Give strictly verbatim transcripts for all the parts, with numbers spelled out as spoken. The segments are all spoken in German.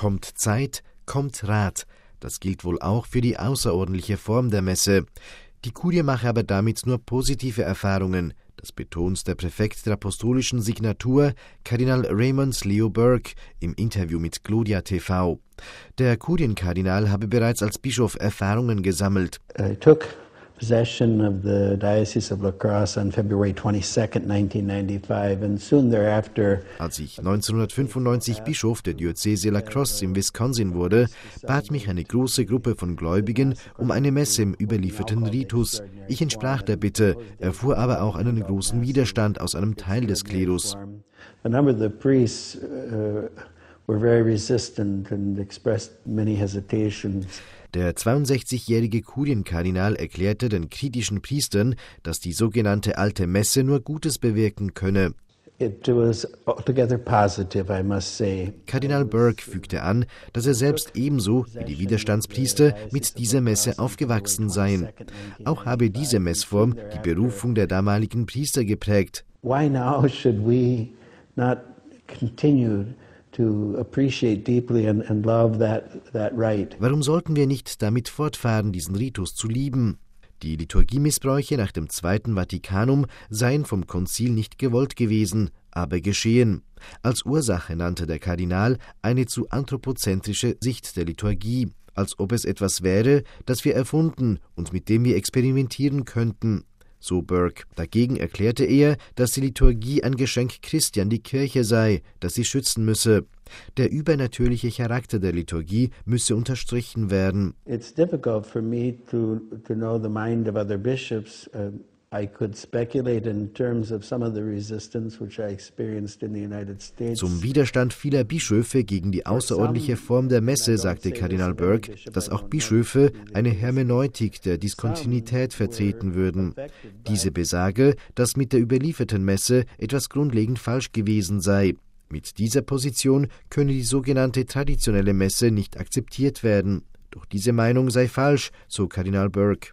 Kommt Zeit, kommt Rat. Das gilt wohl auch für die außerordentliche Form der Messe. Die Kurie mache aber damit nur positive Erfahrungen. Das betont der Präfekt der apostolischen Signatur, Kardinal Raymond Leo Burke, im Interview mit Gloria T V. Der Kurienkardinal habe bereits als Bischof Erfahrungen gesammelt. I took possession of the Diocese of La Crosse on February twenty-second, nineteen ninety-five, and soon thereafter. Als ich neunzehnhundertfünfundneunzig Bischof der Diözese La Crosse im Wisconsin wurde, bat mich eine große Gruppe von Gläubigen um eine Messe im überlieferten Ritus. Ich entsprach der Bitte, erfuhr aber auch einen großen Widerstand aus einem Teil des Klerus. A number of the priests uh, were very resistant and expressed many hesitations. Der zweiundsechzigjährige Kurienkardinal erklärte den kritischen Priestern, dass die sogenannte Alte Messe nur Gutes bewirken könne. It was altogether positive, I must say. Kardinal Burke fügte an, dass er selbst ebenso wie die Widerstandspriester mit dieser Messe aufgewachsen seien. Auch habe diese Messform die Berufung der damaligen Priester geprägt. Why now should we not continue to appreciate deeply and, and love that, that rite? Warum sollten wir nicht damit fortfahren, diesen Ritus zu lieben? Die Liturgiemissbräuche nach dem Zweiten Vatikanum seien vom Konzil nicht gewollt gewesen, aber geschehen. Als Ursache nannte der Kardinal eine zu anthropozentrische Sicht der Liturgie, als ob es etwas wäre, das wir erfunden und mit dem wir experimentieren könnten. So Burke. Dagegen erklärte er, dass die Liturgie ein Geschenk Christi an die Kirche sei, das sie schützen müsse. Der übernatürliche Charakter der Liturgie müsse unterstrichen werden. It's difficult for me to to know the mind of other bishops. Uh, I could speculate in terms of some of the resistance which I experienced in the United States. Zum Widerstand vieler Bischöfe gegen die außerordentliche Form der Messe sagte Kardinal Burke, dass auch Bischöfe eine Hermeneutik der Diskontinuität vertreten würden. Diese besage, dass mit der überlieferten Messe etwas grundlegend falsch gewesen sei. Mit dieser Position könne die sogenannte traditionelle Messe nicht akzeptiert werden. Doch diese Meinung sei falsch, so Kardinal Burke.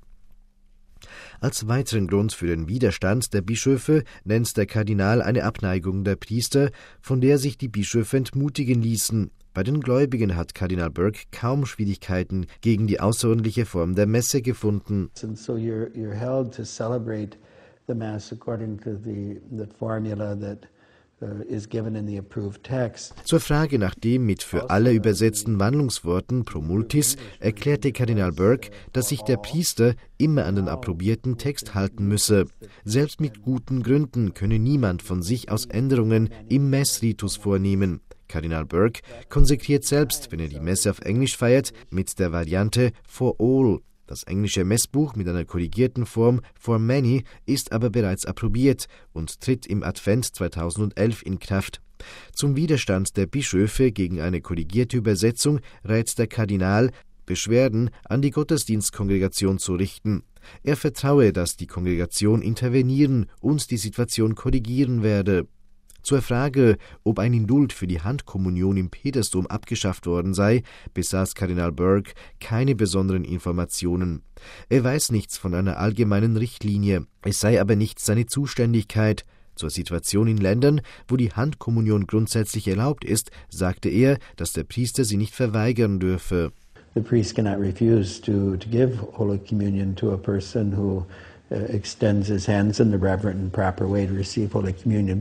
Als weiteren Grund für den Widerstand der Bischöfe nennt der Kardinal eine Abneigung der Priester, von der sich die Bischöfe entmutigen ließen. Bei den Gläubigen hat Kardinal Burke kaum Schwierigkeiten gegen die außerordentliche Form der Messe gefunden. And so you're, you're held to celebrate the Mass according to the, the formula that Zur Frage nach dem mit für alle übersetzten Wandlungsworten pro multis erklärte Kardinal Burke, dass sich der Priester immer an den approbierten Text halten müsse. Selbst mit guten Gründen könne niemand von sich aus Änderungen im Messritus vornehmen. Kardinal Burke konsekriert selbst, wenn er die Messe auf Englisch feiert, mit der Variante for all. Das englische Messbuch mit einer korrigierten Form for many ist aber bereits approbiert und tritt im Advent zweitausendelf in Kraft. Zum Widerstand der Bischöfe gegen eine korrigierte Übersetzung rät der Kardinal, Beschwerden an die Gottesdienstkongregation zu richten. Er vertraue, dass die Kongregation intervenieren und die Situation korrigieren werde. Zur Frage, ob ein Indult für die Handkommunion im Petersdom abgeschafft worden sei, besaß Kardinal Burke keine besonderen Informationen. Er weiß nichts von einer allgemeinen Richtlinie, es sei aber nicht seine Zuständigkeit. Zur Situation in Ländern, wo die Handkommunion grundsätzlich erlaubt ist, sagte er, dass der Priester sie nicht verweigern dürfe. The priest cannot refuse to, to give Holy Communion to a person who uh, extends his hands in the reverent and proper way to receive Holy Communion.